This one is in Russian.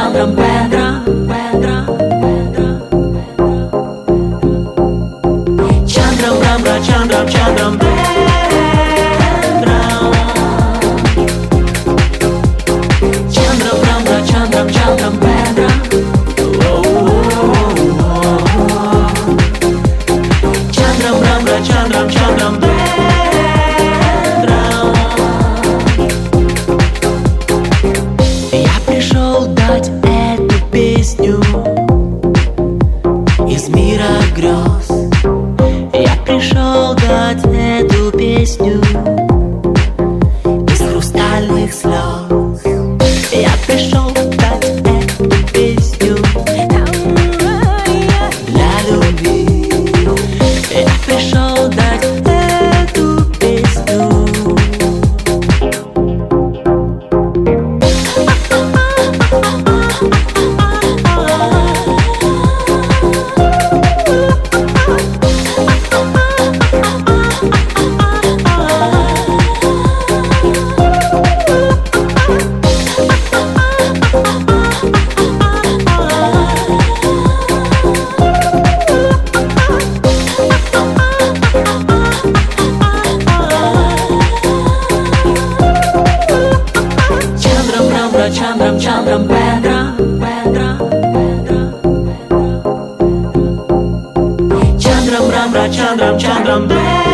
Chandram Pendra, Pendra, Pendra, Chandram Ramra, Chandram, Chandram Pendra, Chandram Ramra, Chandram, Chandram Pendra. Chandram Ramra, Chandram, Chandram Pendra. Я пришел дать эту песню из мира грез. Я пришел дать эту песню из хрустальных слез. Я пришел дать эту песню для любви. Я пришел дать эту песню. Chandram, Chandram Pendra, Pendra, Pendra, Chandram Ramra, Chandram, Chandram Pendra.